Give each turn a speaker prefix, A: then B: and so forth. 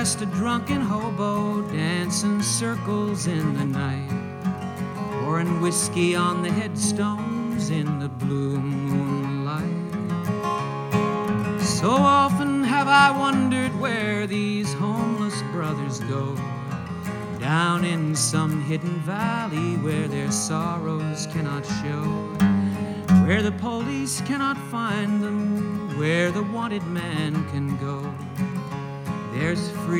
A: just a drunken hobo dancing circles in the night, pouring whiskey on the headstones in the blue moonlight. So often have I wondered where these homeless brothers go, down in some hidden valley where their sorrows cannot show, where the police cannot find them, where the wanted man can go. There's free